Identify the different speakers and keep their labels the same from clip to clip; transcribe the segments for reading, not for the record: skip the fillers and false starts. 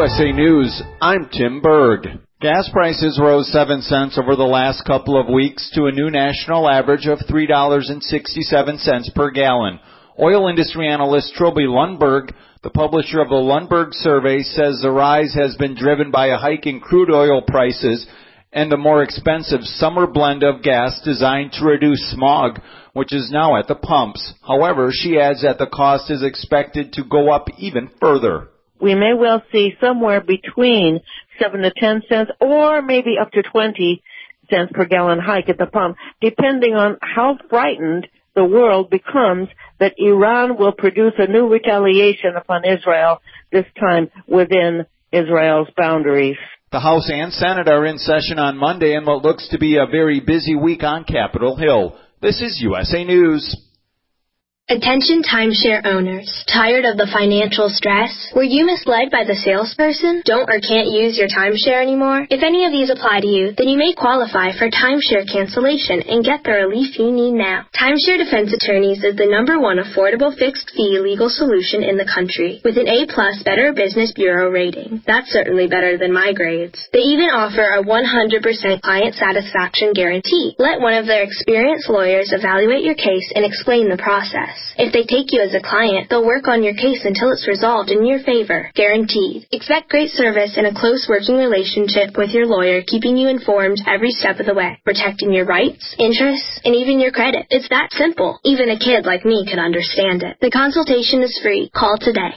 Speaker 1: USA News, I'm Tim Berg. Gas prices rose 7 cents over the last couple of weeks to a new national average of $3.67 per gallon. Oil industry analyst Trilby Lundberg, the publisher of the Lundberg survey, says the rise has been driven by a hike in crude oil prices and the more expensive summer blend of gas designed to reduce smog, which is now at the pumps. However, she adds that the cost is expected to go up even further.
Speaker 2: We may well see somewhere between 7 to 10 cents or maybe up to 20 cents per gallon hike at the pump, depending on how frightened the world becomes that Iran will produce a new retaliation upon Israel, this time within Israel's boundaries.
Speaker 1: The House and Senate are in session on Monday in what looks to be a very busy week on Capitol Hill. This is USA News.
Speaker 3: Attention timeshare owners. Tired of the financial stress? Were you misled by the salesperson? Don't or can't use your timeshare anymore? If any of these apply to you, then you may qualify for timeshare cancellation and get the relief you need now. Timeshare Defense Attorneys is the #1 affordable fixed-fee legal solution in the country with an A+ Better Business Bureau rating. That's certainly better than my grades. They even offer a 100% client satisfaction guarantee. Let one of their experienced lawyers evaluate your case and explain the process. If they take you as a client, they'll work on your case until it's resolved in your favor. Guaranteed. Expect great service and a close working relationship with your lawyer, keeping you informed every step of the way, protecting your rights, interests, and even your credit. It's that simple. Even a kid like me could understand it. The consultation is free. Call today.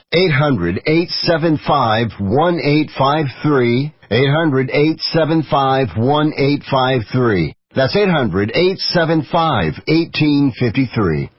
Speaker 4: 800-875-1853. 800-875-1853. That's 800-875-1853.